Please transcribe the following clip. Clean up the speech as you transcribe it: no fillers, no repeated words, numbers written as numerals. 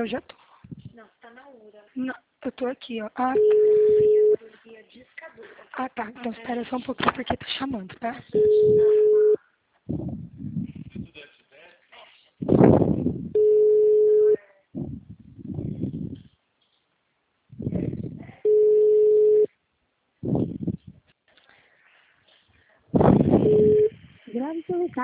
Eu já tô. Não, tá na URA. Não, eu tô aqui, ó. Ah, A discadora. ah tá. Então espera só um pouquinho porque tá chamando, tá? Grave seu recado.